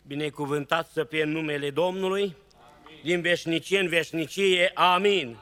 Binecuvântat să fie numele Domnului, amin. Din veșnicie în veșnicie, amin.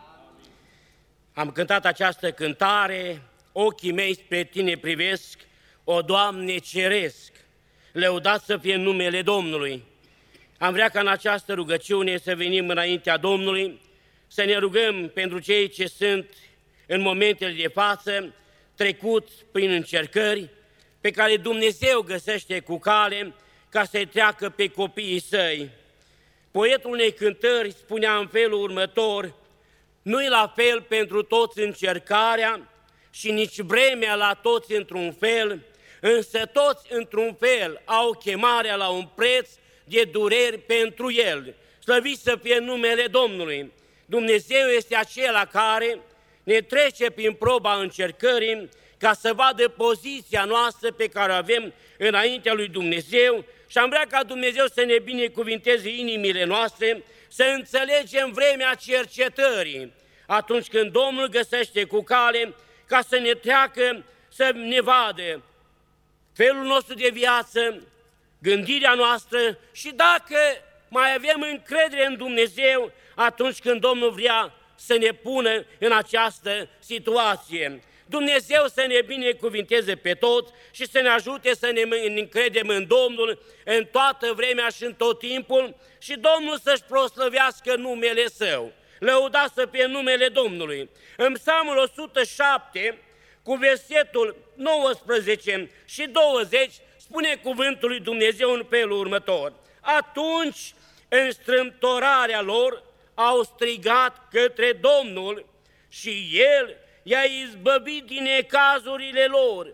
Am cântat această cântare, ochii mei spre Tine privesc, o Doamne ceresc, lăudat să fie numele Domnului. Am vrea ca în această rugăciune să venim înaintea Domnului, să ne rugăm pentru cei ce sunt în momentele de față, trecuți prin încercări, pe care Dumnezeu găsește cu cale ca să-i treacă pe copiii săi. Poetul unei cântări spunea în felul următor: nu-i la fel pentru toți încercarea și nici vremea la toți într-un fel, însă toți într-un fel au chemarea la un preț de dureri pentru el. Slăvit să fie numele Domnului! Dumnezeu este acela care ne trece prin proba încercării ca să vadă poziția noastră pe care o avem înaintea lui Dumnezeu și am vrea ca Dumnezeu să ne binecuvinteze inimile noastre, să înțelegem vremea cercetării, atunci când Domnul găsește cu cale ca să ne treacă, să ne vadă felul nostru de viață, gândirea noastră și dacă mai avem încredere în Dumnezeu atunci când Domnul vrea să ne pună în această situație. Dumnezeu să ne binecuvinteze pe toți și să ne ajute să ne încredem în Domnul în toată vremea și în tot timpul și Domnul să-și proslăvească numele Său. Lăudați să fie numele Domnului. În Psalmul 107, cu versetul 19 și 20, spune cuvântul lui Dumnezeu în felul următor: atunci, în strâmtorarea lor, au strigat către Domnul și El i-a izbăvit din necazurile lor,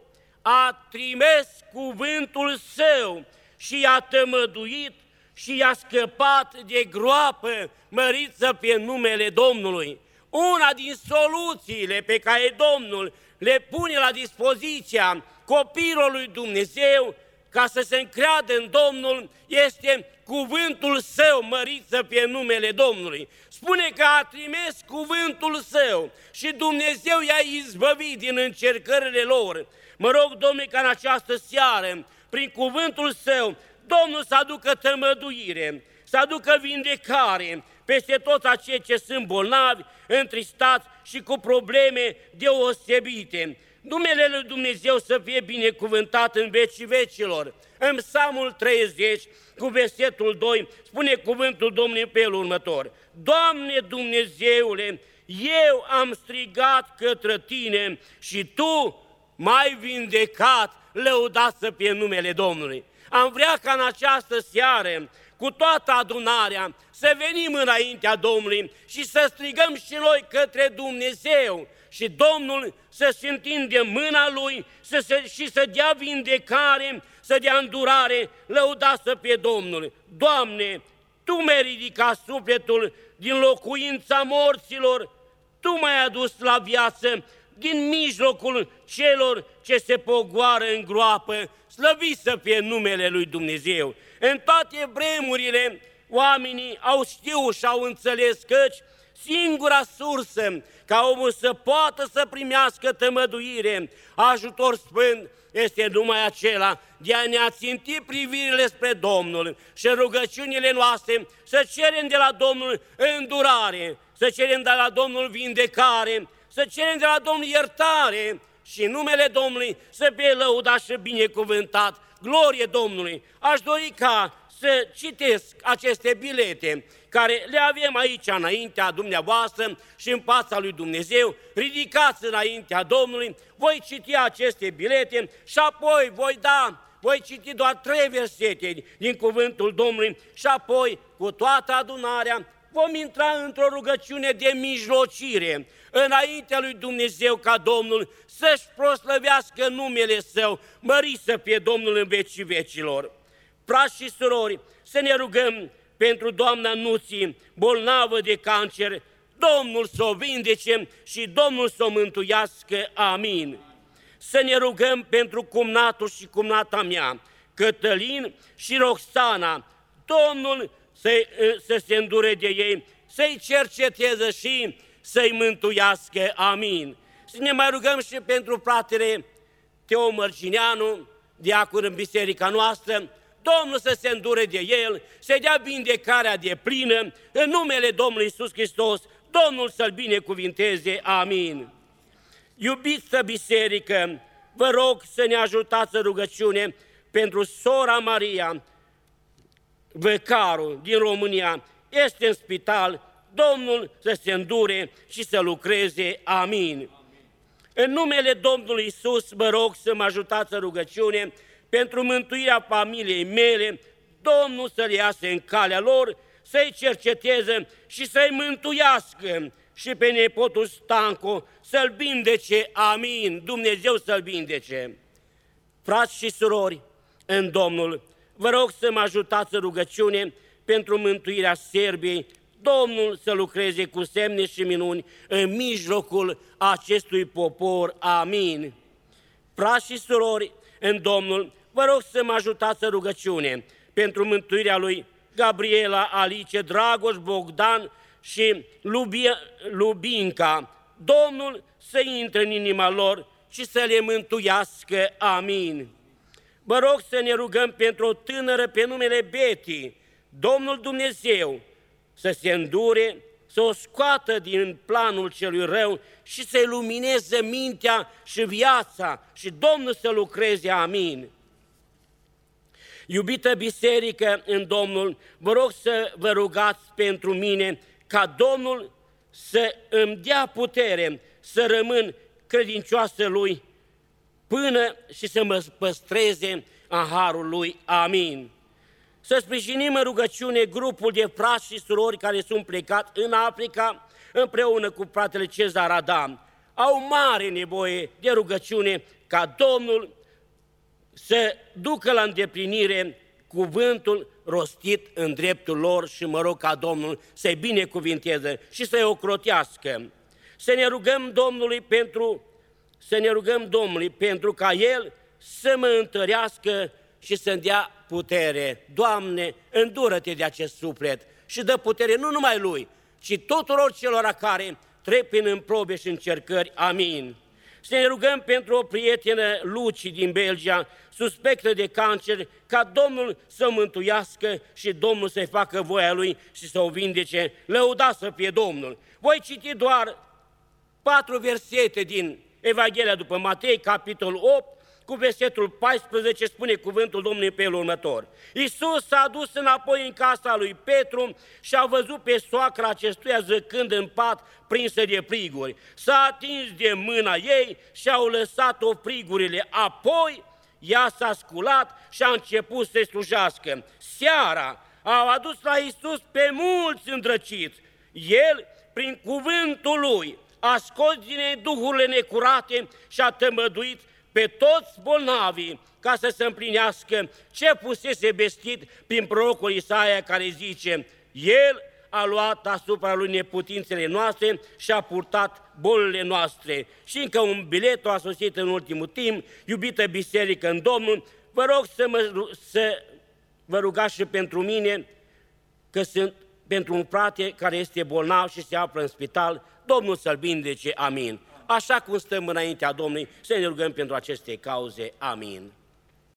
a trimis cuvântul Său și i-a tămăduit și i-a scăpat de groapă, mărit să fie numele Domnului. Una din soluțiile pe care Domnul le pune la dispoziția copilului lui Dumnezeu ca să se încreadă în Domnul este cuvântul Său, mărit să fie numele Domnului. Spune că a trimis cuvântul Său și Dumnezeu i-a izbăvit din încercările lor. Mă rog, Domnule, ca în această seară, prin cuvântul Său, Domnul să aducă tămăduire, să aducă vindecare peste toți acei ce sunt bolnavi, întristați și cu probleme deosebite. Numele lui Dumnezeu să fie binecuvântat în vecii vecilor. În Psalmul 30, cu versetul 2, spune cuvântul Domnului în felul următor: Doamne Dumnezeule, eu am strigat către Tine și Tu m-ai vindecat, lăudat să fie numele Domnului. Am vrea ca în această seară, cu toată adunarea, să venim înaintea Domnului și să strigăm și noi către Dumnezeu și Domnul să-și întinde mâna Lui și să dea vindecare, să dea îndurare, lăudat să fie Domnul. Doamne, Tu mi-ai ridicat sufletul din locuința morților, Tu m-ai adus la viață din mijlocul celor ce se pogoară în groapă, slăvit să fie numele lui Dumnezeu. În toate vremurile oamenii au știut și au înțeles căci singura sursă ca omul să poată să primească tămăduire, ajutor sfânt, este numai acela de a ne aținti privirile spre Domnul și în rugăciunile noastre să cerem de la Domnul îndurare, să cerem de la Domnul vindecare, să cerem de la Domnul iertare și numele Domnului să fie lăudat și binecuvântat. Glorie Domnului! Aș dori ca să citesc aceste bilete care le avem aici înaintea dumneavoastră și în fața lui Dumnezeu. Ridicați înaintea Domnului, voi citi aceste bilete și apoi voi citi doar 3 versete din cuvântul Domnului și apoi cu toată adunarea vom intra într-o rugăciune de mijlocire înaintea lui Dumnezeu ca Domnul să-și proslăvească numele Său, mărit să fie Domnul în vecii vecilor. Frați și surori, să ne rugăm pentru doamna Nuții, bolnavă de cancer, Domnul să o vindece și Domnul să o mântuiască, amin. Să ne rugăm pentru cumnatul și cumnata mea, Cătălin și Roxana, Domnul să se îndure de ei, să-i cerceteze și să-i mântuiască, amin. Să ne mai rugăm și pentru fratele Teo Mărgineanu, diacon în biserica noastră, Domnul să se îndure de el, să-i dea vindecarea de plină, în numele Domnului Iisus Hristos, Domnul să-l binecuvinteze, amin. Iubită biserică, vă rog să ne ajutați în rugăciune pentru sora Maria Văcaru din România. Este în spital, Domnul să se îndure și să lucreze, amin. În numele Domnului Iisus, vă rog să mă ajutați în rugăciune pentru mântuirea familiei mele, Domnul să le iasă în calea lor, să-i cerceteze și să-i mântuiască și pe nepotul Stanco să-l vindece, amin, Dumnezeu să-l vindece. Frați și surori, în Domnul, vă rog să mă ajutați în rugăciune pentru mântuirea Serbiei, Domnul să lucreze cu semne și minuni în mijlocul acestui popor, amin. Frați și surori, în Domnul, vă rog să mă ajutați în rugăciune pentru mântuirea lui Gabriela, Alice, Dragoș, Bogdan și Lubinca, Domnul să intre în inima lor și să le mântuiască, amin. Vă rog să ne rugăm pentru o tânără pe numele Betty, Domnul Dumnezeu să se îndure, să o scoată din planul celui rău și să-i lumineze mintea și viața și Domnul să lucreze, amin. Iubită biserică în Domnul, vă rog să vă rugați pentru mine ca Domnul să îmi dea putere să rămân credincioasă Lui până și să mă păstreze în harul Lui, amin. Să sprijinim în rugăciune grupul de frați și surori care sunt plecați în Africa împreună cu fratele Cezar Adam. Au mare nevoie de rugăciune ca Domnul să ducă la îndeplinire cuvântul rostit în dreptul lor și mă rog ca Domnul să-i binecuvinteze și să-i ocrotească. Să ne rugăm Domnului pentru ca El să mă întărească și să-mi dea putere. Doamne, îndură-te de acest suflet și dă putere nu numai lui, ci tuturor celor care trec prin probe și încercări. Amin. Să ne rugăm pentru o prietenă, Luci, din Belgia, suspectă de cancer, ca Domnul să o mântuiască și Domnul să-i facă voia Lui și să o vindece. Lăudați să fie Domnul! Voi citi doar 4 versete din Evanghelia după Matei, capitolul 8, cu versetul 14 spune cuvântul Domnului pe felul următor. Iisus s-a dus înapoi în casa lui Petru și a văzut pe soacra acestuia zăcând în pat prinsă de friguri. S-a atins de mâna ei și au lăsat-o frigurile. Apoi ea s-a sculat și a început să-i slujească. Seara au adus la Iisus pe mulți îndrăciți. El, prin cuvântul lui, a scos din ei duhurile necurate și a tămăduit pe toți bolnavii, ca să se împlinească ce fusese vestit prin prorocul Isaia, care zice: El a luat asupra lui neputințele noastre și a purtat bolile noastre. Și încă un bilet a sosit în ultimul timp. Iubită biserică în Domnul, vă rog să vă rugați și pentru mine, că sunt pentru un frate care este bolnav și se află în spital, Domnul să-l vindece, amin. Așa cum stăm înaintea Domnului, să ne rugăm pentru aceste cauze, amin.